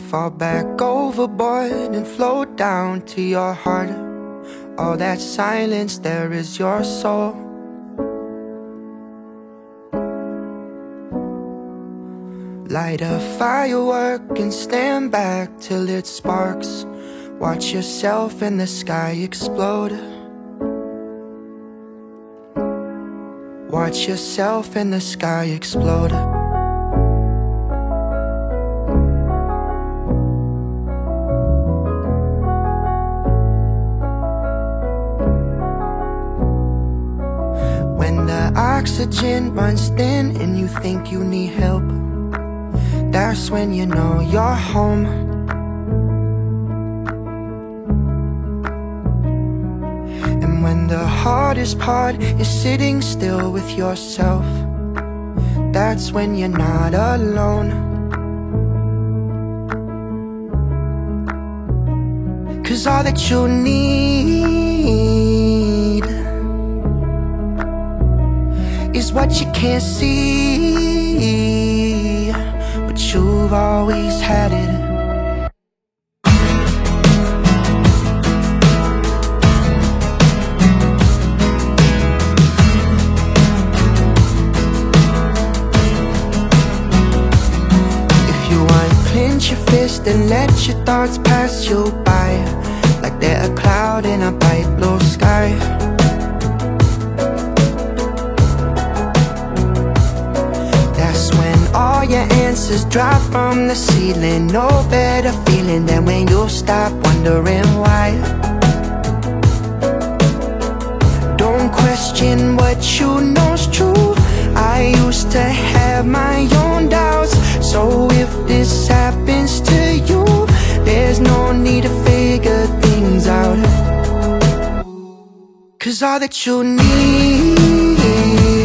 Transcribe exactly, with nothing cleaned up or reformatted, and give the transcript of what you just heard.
fall back overboard and float down to your heart. All that silence there is your soul. Light a firework and stand back till it sparks. Watch yourself in the sky explode. Watch yourself in the sky explode. When the oxygen runs thin and you think you need help, that's when you know you're home. And when the hardest part is sitting still with yourself, that's when you're not alone. 'Cause all that you need is what you can't see, but you've always had it. If you unclench your fist and let your thoughts pass you by, like they're a cloud in a bright blue sky. All your answers drop from the ceiling. No better feeling than when you stop wondering why. Don't question what you know's true. I used to have my own doubts, so if this happens to you, there's no need to figure things out. 'Cause all that you need